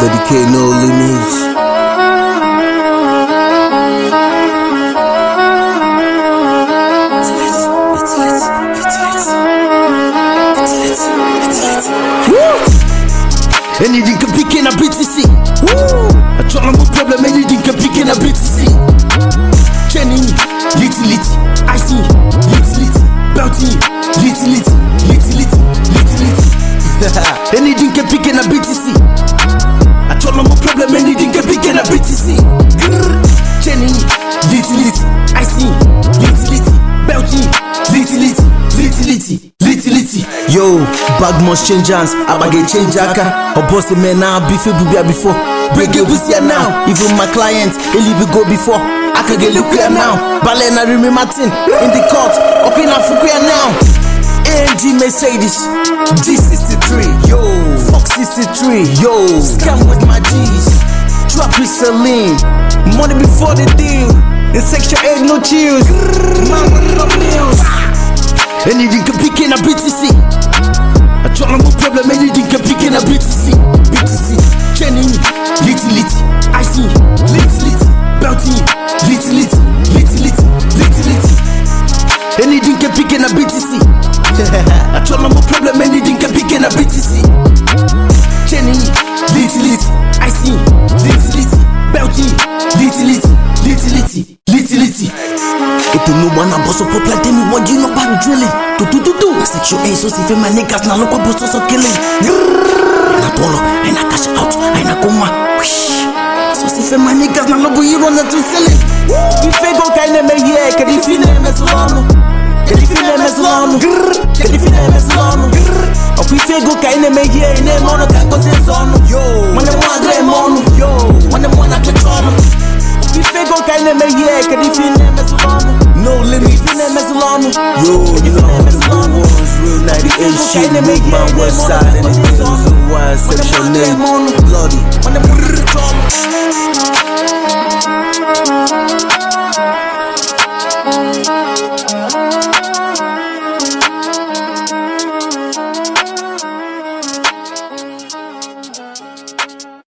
dedicate no limits. Anything can pick in a BTC. I try no problem, anything can pick in a BTC. Jenny, little, I see, little, bounty, little. Anything can pick in a BTC. I try no problem, anything can pick in a BTC. Jenny, little, I see, little, bounty, little. Yo, bag must change hands, abage change aka. Or boss a man now, beefy before. Break it with now, even my clients, they leave go before. I can get look here now. Balena Remy Martin in the court, up in Africa now. AMG Mercedes, G63, yo, Fox 63, yo, scam with my G's, drop with Celine, money before the deal, in section 8 no chills, man with no meals. Anything can pick in a BTC. I try no problem, anything can pick in a BTC. Jenny, little, I see, little, bounty, little. Anything can pick in a BTC. I try no problem, anything can pick in a BTC. Jenny, little, I see, little, bounty, little. If you know one I'm boss up like them, what you know about drilling? Do. I said your ass, so if my niggas now look up, so killing. And I pull up, and I cash out, and I come so if my niggas now look, you run to selling. If I go kind of make yeah, can you feel them as long? Can you feel them as long? Can you feel them as long? Or if I go kind of make yeah, in a mono can go on. Yo, when I want to mono, yo, when I want to control. If I go kind of make yeah, can you feel them as long? No limit, feel them as long. Yo, you know them as long. Real 98 shit, move my west side, and it's one section.